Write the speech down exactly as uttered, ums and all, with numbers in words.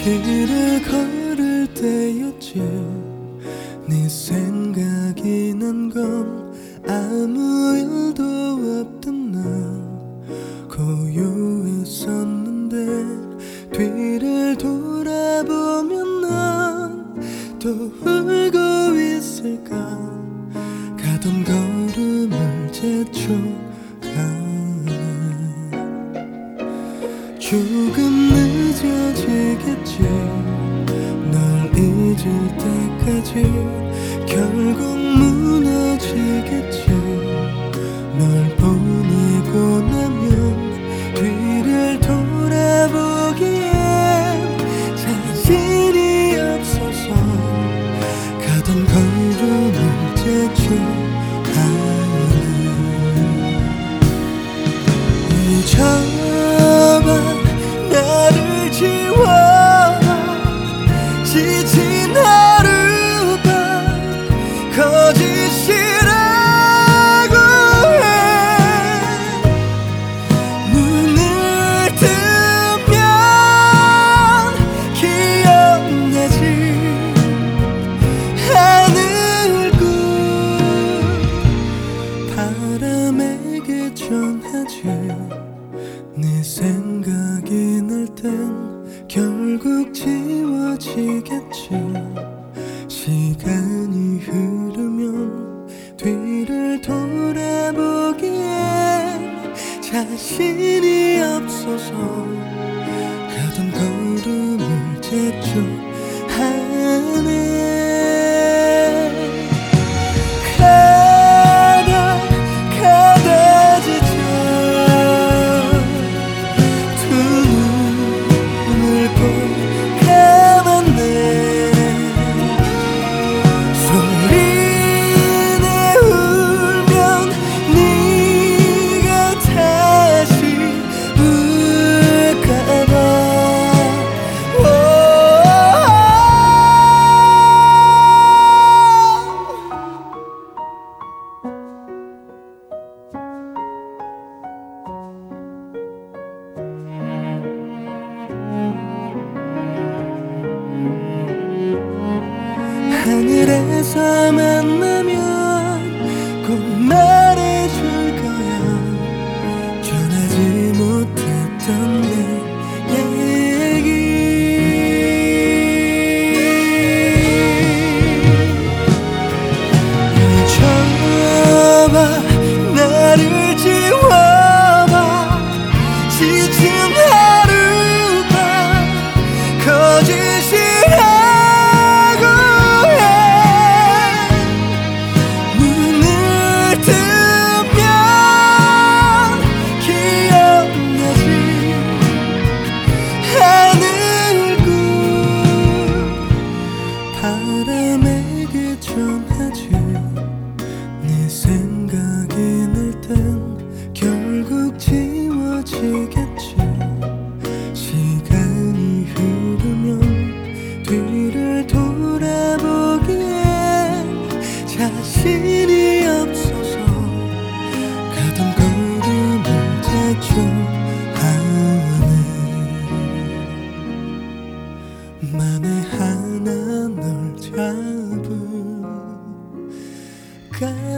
길을 걸을 때였지. 네 생각이 난 건 아무 일도 없던 날 고요했었는데, 뒤를 돌아보면 난 또 울고 있을까. 가던 걸음을 재촉하네. 조금 늦어지겠지. 널 잊을 때까지 결국 무너지겠지. 널 보내고 나면 뒤를 돌아보기엔 자신이 없어서 가던 걸음을 재촉하네. 잊어봐, 나를 지워봐. 지친 하루가 거짓이라고 해. 눈을 뜨면 기억나지. 하늘꽃 바람에게 전하지. 네 생각이 날 땐 결국 지워지겠지. 시간이 흐르면 뒤를 돌아보기엔 자신이 없어서 가던 걸음을 재촉하네. 가다 가다 지쳐 두 눈을 꼭 감았네. 소리내 울면 네가 다시 울까봐. 하늘에서 만나면 꼭 말해줄 거야. 전하지 못했던 내 얘기. 잊어봐, 나를 지워봐. 지친 하루가 거짓이라고 해. 눈을 뜨면 기억나지. 하늘꽃 바람에게 전하지. 네 생각이 날 땐 결국 지워지겠지. 시간이 흐르면 뒤를 돌아보기엔 자신이 없어서 가던 걸음을 재촉하네. 만에 하나 널 잡은